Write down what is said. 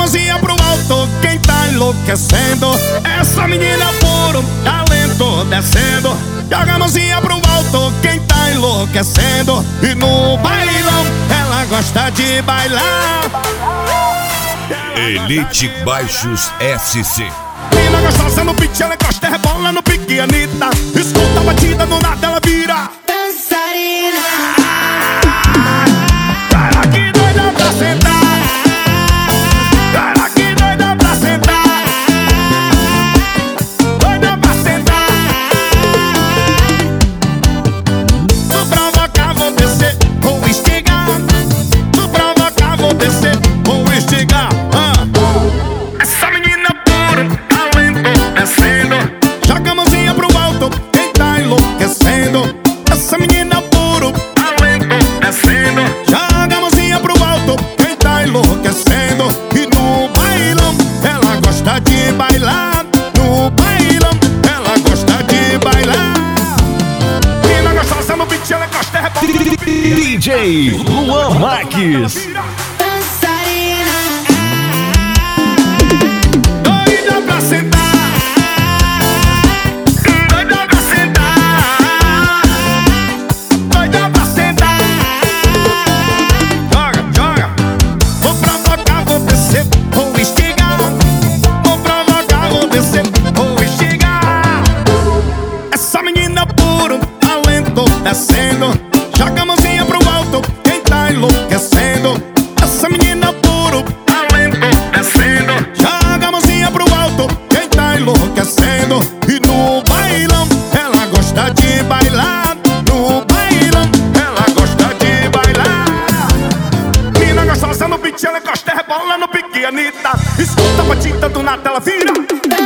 mãozinha pro alto, quem tá enlouquecendo? Essa menina puro talento descendo. Joga a mãozinha pro alto, quem tá enlouquecendo? E no bailão ela gosta de bailar. Elite Baixos SC. Menina gostosa no pitch, ela encosta, rebola no pique, Anitta. Escuta a batida, no nada ela vira dançarina. Cara que doida pra sentar, cara que doida pra sentar, doida pra sentar. Tu provocar, vou descer, vou estigar. Tu provocar, vou descer, vou estigar. Essa menina pura talento descendo. Joga a mãozinha pro alto, quem tá enlouquecendo? Essa menina puro talento descendo. Joga a mãozinha pro alto, quem tá enlouquecendo? E no bailão ela gosta de bailar. No bailão ela gosta de bailar. Menina gostosa no beat, ela gosta de DJ Luan Marques. Doida pra sentar, doida pra sentar, doida pra sentar. Joga, joga. Vou provocar, vou descer, vou estigar. Vou provocar, vou descer, vou estigar. Essa menina puro talento descendo. Joga a mãozinha pro alto, quem tá enlouquecendo? Essa menina puro talento descendo. Joga a mãozinha pro alto, quem tá enlouquecendo? E no bailão ela gosta de bailar. No bailão ela gosta de bailar. Menina gostosa no beat, ela encosta, rebola no pique, Anitta. Escuta a batida do nada ela vira